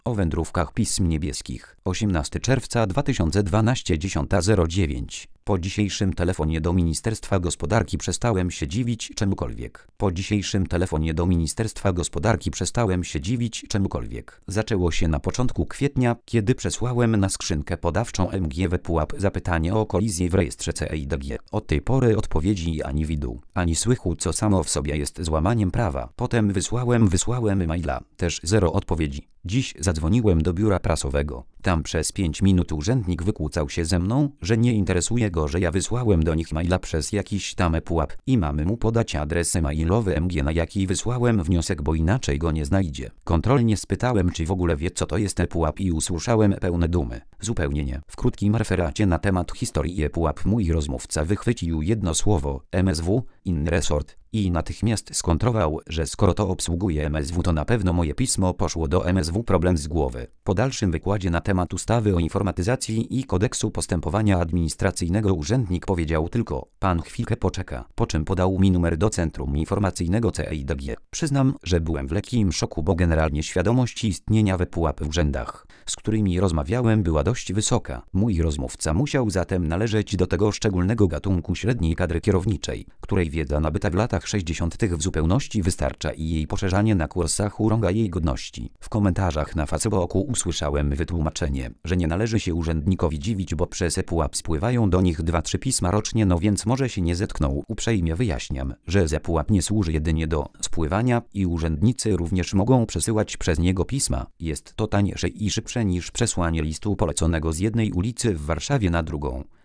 O wędrówkach pism niebieskich. 18 czerwca 2012 10:09. Po dzisiejszym telefonie do Ministerstwa Gospodarki przestałem się dziwić czemukolwiek. Po dzisiejszym telefonie do Ministerstwa Gospodarki przestałem się dziwić czemukolwiek. Zaczęło się na początku kwietnia, kiedy przesłałem na skrzynkę podawczą MGW Pułap zapytanie o kolizję w rejestrze CEIDG. Od tej pory odpowiedzi ani widu, ani słychu, co samo w sobie jest złamaniem prawa. Potem wysłałem maila, też zero odpowiedzi. Dziś zadzwoniłem do biura prasowego. Tam przez 5 minut urzędnik wykłócał się ze mną, że nie interesuje go, że ja wysłałem do nich maila przez jakiś tam Pułap i mamy mu podać adres mailowy MG, na jaki wysłałem wniosek, bo inaczej go nie znajdzie. Kontrolnie spytałem, czy w ogóle wie, co to jest Pułap, i usłyszałem pełne dumy. Zupełnie nie. W krótkim referacie na temat historii Pułap mój rozmówca wychwycił jedno słowo MSW, inny resort, i natychmiast skontrował, że skoro to obsługuje MSW, to na pewno moje pismo poszło do MSW. Problem z głowy. Po dalszym wykładzie na temat ustawy o informatyzacji i kodeksu postępowania administracyjnego urzędnik powiedział tylko: pan chwilkę poczeka, po czym podał mi numer do Centrum Informacyjnego CEIDG. Przyznam, że byłem w lekkim szoku, bo generalnie świadomość istnienia Pułap w urzędach, z którymi rozmawiałem, była dość wysoka. Mój rozmówca musiał zatem należeć do tego szczególnego gatunku średniej kadry kierowniczej, której wiedza nabyta w latach 60. w zupełności wystarcza i jej poszerzanie na kursach urąga jej godności. W komentarzach na Facebooku usłyszałem wytłumaczenie, że nie należy się urzędnikowi dziwić, bo przez Pułap spływają do nich 2-3 pisma rocznie, no więc może się nie zetknął. Uprzejmie wyjaśniam, że Pułap nie służy jedynie do spływania i urzędnicy również mogą przesyłać przez niego pisma. Jest to tańsze i szybsze niż przesłanie listu poleconego z jednej ulicy w Warszawie na drugą.